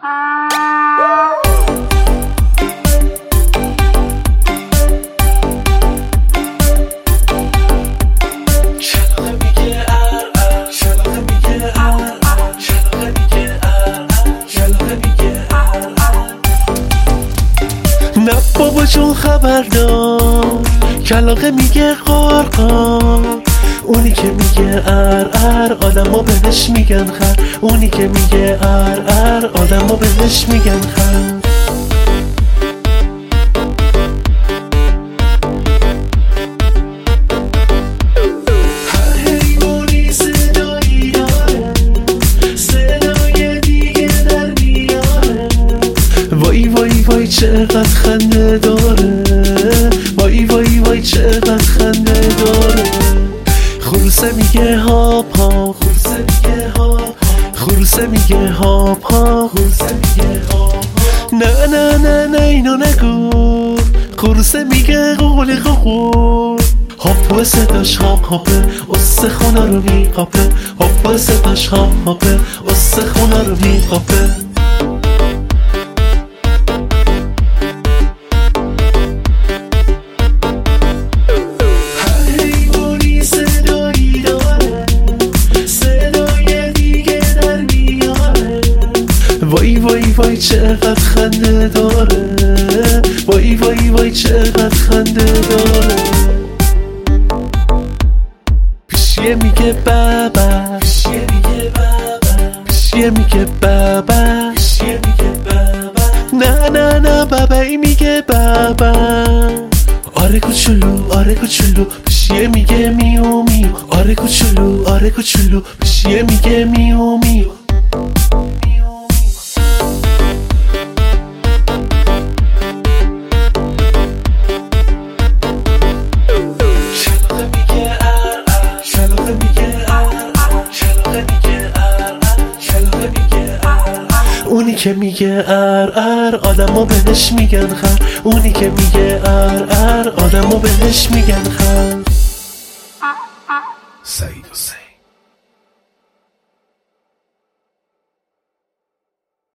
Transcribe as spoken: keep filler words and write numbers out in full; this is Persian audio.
نه بابا جون خبردار، کلاغه میگه قارقار. اونی که میگه ار ار آدما بهش میگن خر. اونی که میگه ار ار آدما بهش میگن خر. هر حیوانی صدایی داره، صدای دیگه در میاره. وای وای وای چقدر خنده داره، وای وای وای چقدر خنده داره. خروسه میگه هاپ ها، خروسه میگه هاپ، خروسه میگه هاپ ها، خروسه میگه هاپ. نه نه نه نه اینو نگو، خروسه میگه قولی قوقو. هاپو صداش هاپ هاپه، اسه خونه رو میقاپه. هاپو صداش هاپ هاپه، اسه خونه رو میقاپه. وای وای وای چقدر خنده داره، وای وای وای چقدر خنده داره. پیشیه میگه بابا، پیشیه میگه بابا، پیشیه میگه بابا، پیشیه میگه بابا. نه نه نه بابایی میگه بابا. آره کوچولو آره کوچولو، پیشیه میگه میو میو. آره کوچولو آره کوچولو، پیشیه میگه میو میو. اونی که میگه ار ار آدما بهش میگن خر. اونی که میگه ار ار آدما بهش میگن خر.